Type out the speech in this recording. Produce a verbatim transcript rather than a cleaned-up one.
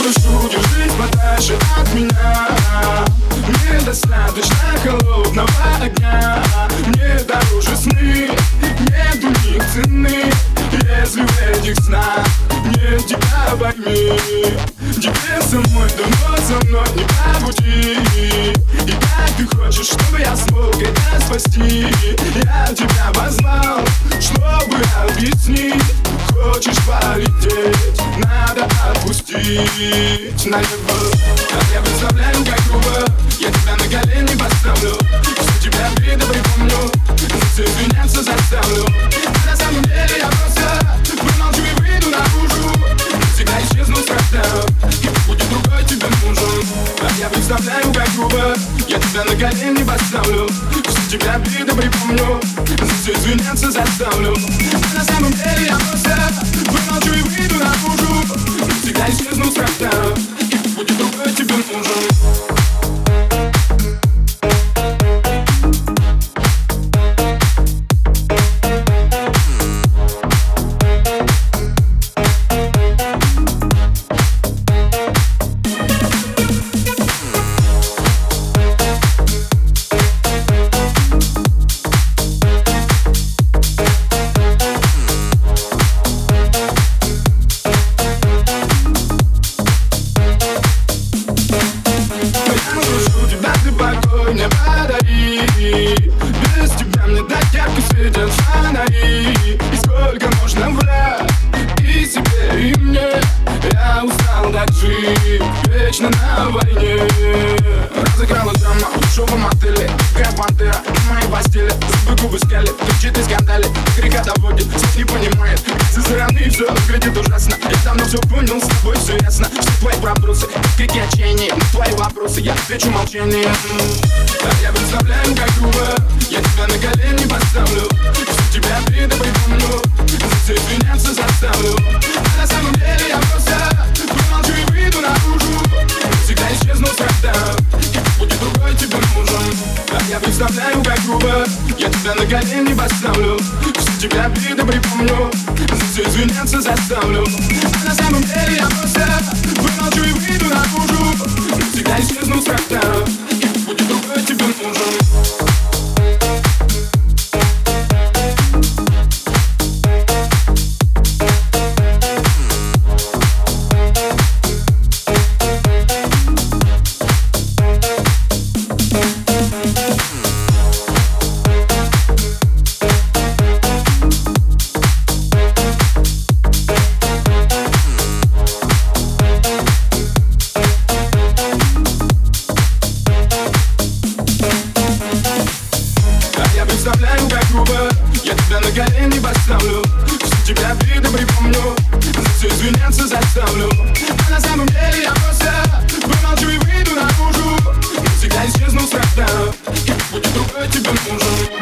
душу держись подальше от меня. Мне достаточно холодного огня. Мне дороже сны, нету них цены. Если в этих снах нет тебя, пойми, тебе самой давно со мной не по пути. И как ты хочешь, чтобы я смог это спасти? Я тебя познал, чтобы объяснить. Хочешь полететь, надо отпустить на небо. А я представляю, как грубо я тебя на колени поставлю. Все тебя видно припомню, за все извиняться заставлю. А на самом деле я просто вымолчу и выйду наружу. Всегда исчезну с радаров, и будет другой тебе нужен. А я представляю, как грубо я тебя на колени поставлю. Все тебя видно припомню, за все извиняться заставлю. А на самом деле я просто вымолчу и выйду наружу. Всегда исчезну с радаров, и будет другой тебе нужен. Мне подари, без тебя мне так ярко светят фонари. И сколько можно врать и себе, и мне. Я устал так жить, вечно на войне. Разыграла драма в дешевом отеле, как пантера в моей постели. Зубы губы скалит, кричит и скандалит. Крика доводит, суть не понимает. Со стороны все выглядит ужасно. Я давно все понял, с тобой все ясно. Все твои вопросы, крики отчаяния. На твои вопросы я отвечу молчанием. А я представляю, как грубо я тебя на колени поставлю. Все тебя видно припомню, за все извиняться заставлю. А на самом деле я просто вымолчу и выйду наружу. Всегда исчезну с радаров, и будет другой тебе нужен. А я представляю, как грубо я тебя на колени поставлю. Все тебя видно припомню, за все извиняться заставлю. А на самом деле я просто вымолчу и выйду наружу. Всегда исчезну с радаров, и будет другой тебе нужен. Представляю, как грубо я тебя на колени поставлю. Все тебя видно припомню, за все извиняться заставлю. А на самом деле я просто вымолчу и выйду наружу. Всегда исчезну с радаров, и будет другой тебе нужен.